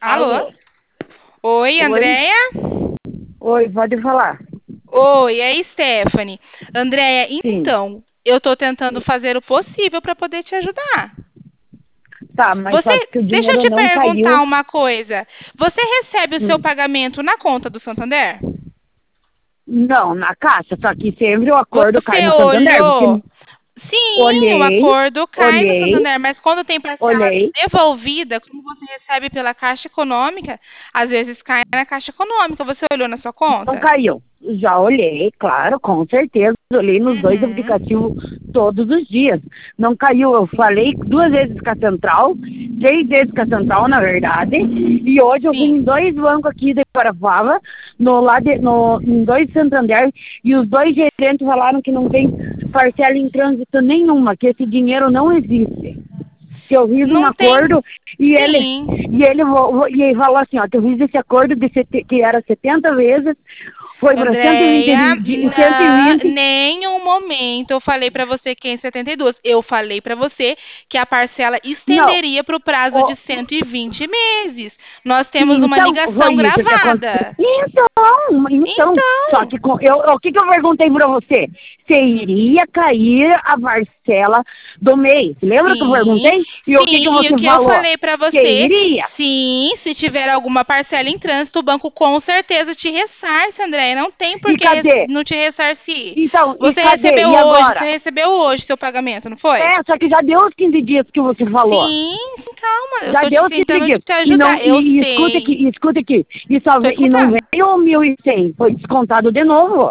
Alô? Alô? Oi, Oi? Andréia? Oi, pode falar. Oi, é Stephanie. Andréia, Sim. então, eu tô tentando fazer o possível para poder te ajudar. Tá, mas Você, só que o deixa eu dinheiro te não perguntar caiu. uma coisa. Você recebe o seu Hum. pagamento na conta do Santander? Não, na caixa, só que sempre o acordo cai Você no Santander, olhou? porque Sim, o olhei, acordo cai no olhei, Santander, mas quando tem parcela olhei, devolvida, como você recebe pela Caixa Econômica, às vezes cai na Caixa Econômica. Você olhou na sua não conta? caiu. Já olhei, claro, com certeza. Olhei nos dois Uhum. aplicativos todos os dias. Não caiu. Eu falei 2 vezes com a central, 3 vezes com a central, na verdade. E hoje eu fui Sim. em 2 bancos aqui de Guarapava, em 2 Santander, e os 2 gerentes falaram que não tem parcela em trânsito nenhuma, que esse dinheiro não existe. Que eu fiz um Não tem. acordo Sim. e ele falou assim, ó, que eu fiz esse acordo que era 70 vezes, foi para Andréia, 120. nenhum momento eu falei pra você que é em 72. Eu falei pra você que a parcela Não, estenderia para o prazo ó, de 120 meses. Nós temos uma então, foi ligação isso que aconteceu. gravada. Então, só Então, que o que eu perguntei para você? Se iria cair a parcela do mês. Lembra que eu sim, perguntei? E o que sim, e o você que eu falou? falei pra Que você, iria. sim, se tiver alguma parcela em trânsito, o banco com certeza te ressarce, Andréia. Não tem por E que cadê? não te ressarcir. Então, e Você cadê? recebeu E hoje, agora? você recebeu hoje seu pagamento, não foi? Só que já deu os 15 dias que você falou. Sim, sim, calma, eu Já tô te deu os 15 tentando dias. te E, não, ajudar. Eu e escuta aqui, sei. Tô e não escutando. veio o 1.100, foi descontado de novo.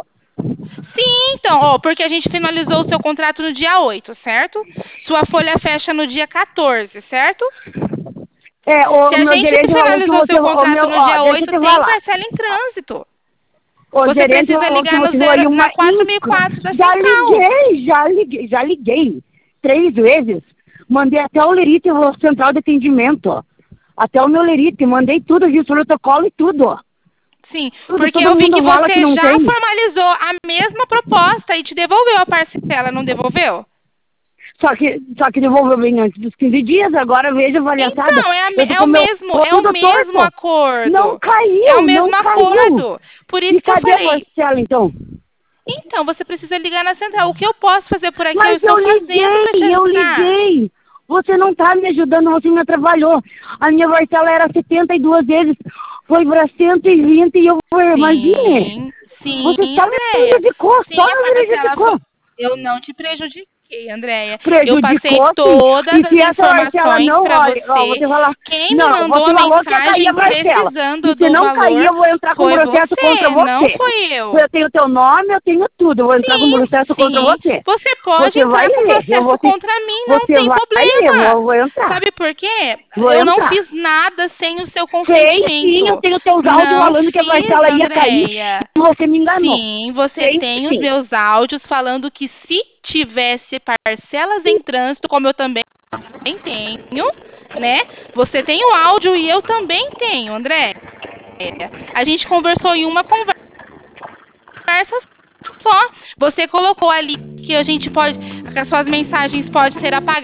Sim, então, ó, porque a gente finalizou o seu contrato no dia 8, certo? Sua folha fecha no dia 14, certo? É, Se o a meu gente gerente falou que finalizou o você, seu contrato no dia deixa eu 8, te tem falar. parcela em trânsito. O Você gerente precisa falou que ligar no você zero, foi na uma 4004 da Já central. liguei, já liguei 3 vezes. Mandei até o Lerite, o central de atendimento, ó. Até o meu Lerite, mandei tudo, fiz protocolo e tudo, ó. Sim, Tudo, porque todo eu vi que mundo fala que você não já tem. formalizou a mesma proposta e te devolveu a parcela, não devolveu? Só que devolveu bem antes dos 15 dias, agora veja a palhaçada. Então, Eu tô com o meu é o tudo mesmo torto. Não acordo. É o caiu, não mesmo caiu. acordo. Por isso E que eu cadê a falei, parcela, então? então, você precisa ligar na central. O que eu posso fazer por aqui, eu Mas estou fazendo para te eu ajudar. liguei. Você não está me ajudando, você me atrapalhou. A minha parcela era 72 vezes, foi para 120 e eu falei, imagine. Sim, sim, Você só me Andréia. prejudicou, só Sim, a me parcela prejudicou. foi... Eu não te prejudiquei, Andréia. Eu passei Prejudicou sim. todas E as se essa parcela informações não, para olha, ó, vou você. te falar, Quem me não, mandou você a falou que ia cair a mensagem parcela. E precisando se do não cair, valor eu vou entrar com foi processo contra você, não você. foi eu. Eu tenho teu nome, eu tenho tudo, eu vou entrar com Sim, processo contra sim. você. Você pode Você vai entrar com ler, processo contra mim, não você tem vai ler, problema. vou entrar. Sabe por quê? Vou Eu não entrar. fiz nada sem o seu Sei sim, eu consentimento. tenho teus áudios Não falando que a fiz, parcela ia cair Andréia. e você me enganou. Sim, você Tem tem os sim. meus áudios falando que se tivesse parcelas em trânsito, como eu também tenho, né? Você tem o áudio e eu também tenho, André. A gente conversou em uma conversa só. Você colocou ali que a gente pode, que as suas mensagens podem ser apagadas.